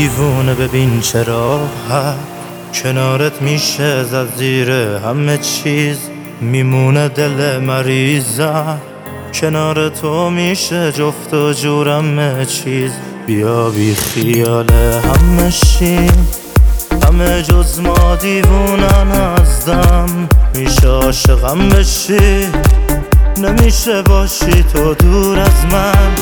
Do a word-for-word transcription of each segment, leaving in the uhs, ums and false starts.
دیوونه ببین چه راحت کنارت میشه زد زیر همه چیز، میمونه دل مریضم کنار تو میشه جفت و جور همه چیز. بیا بی خیال همه شیم، همه جز ما دیوونن ازدم. میشه عاشقم بشی، نمیشه باشی تو دور از من.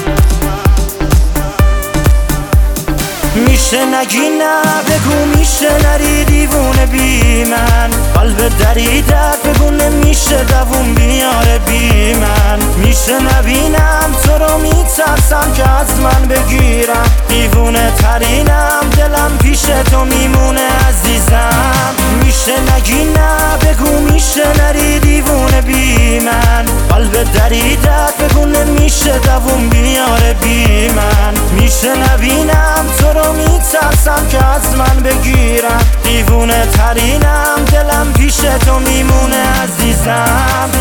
میشه نگی نه بگو، میشه نری دیوونه بی من. قلب دریدت بگو نمیشه دووم بیاره بی من. میشه نبینم تو رو میترسم که از من بگیرم. دیوونه ترینم دلم پیش تو میمونه عزیزم. میشه نگی نه بگو، میشه نری دیوونه بی من. قلب دریدت بگو نمیشه دووم بیاره بی من. میشه نبینم تو رو میترسم که از من بگیرم. دیوونه ترینم دلم پیش تو میمونه عزیزم.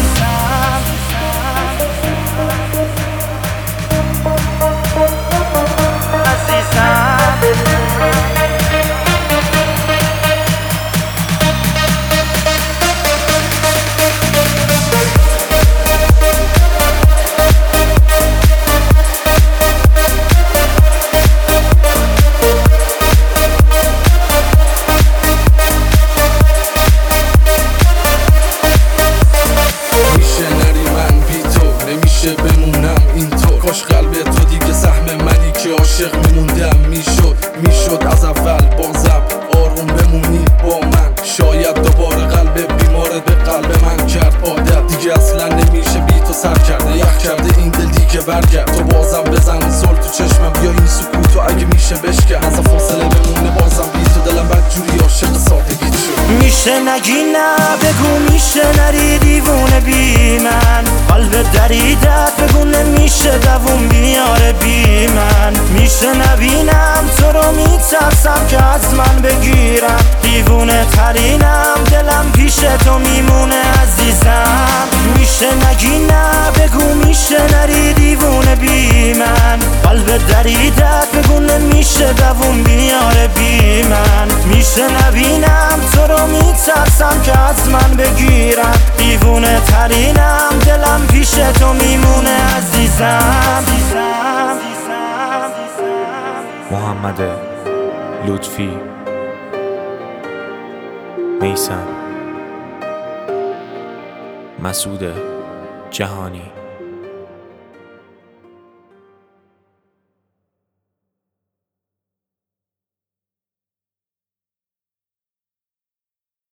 بمونم اینطور، کاش قلب تو دیگه سهم منی که عاشق میموندم. میشد میشد از اول بازم آروم بمونی با من. شاید دوباره قلب بیمارت به قلب من کرد عادت. دیگه اصلا نمیشه بی تو سر کرده، یخ کرده این دل دیگه برگرد. تو بازم بزن زل تو چشمم، بیا این سکوتو اگه میشه بشکن. از فاصله بمونه بازم بی تو دلم بدجوری عاشق سادگیت شد. میشه نگی نه بگو، میشه نری دیوونه بی من. قلب دریدت بگو نمیشه دووم بیاره بی من. میشه نبینم تو رو میترسم که از من بگیرم. دیوونه ترینم دلم پیش تو میمونه عزیزم. میشه نگی نه بگو، میشه نری دیوونه بی من. قلب دریدت بگو نمیشه دووم بیاره بی من. میشه نبینم تو رو میترسم که از من بگیرم. دیوونه ترینم دلم پیش تو میمونه عزیزم. محمد لطفی، میثم، مسعود جهانی.